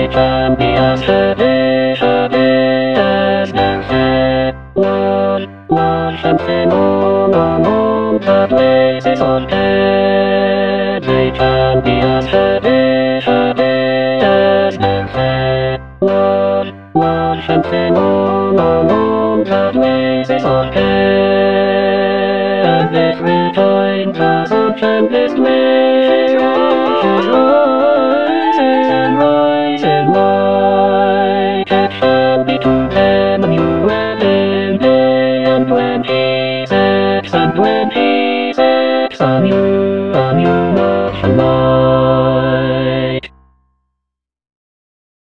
can be as happy as their fair. One something on that laces on head. They can be as happy as their fair. One something on that laces on head. And this rejoined the sunshine blissed way. Rise and light. It shall be to them a new and in day and 20.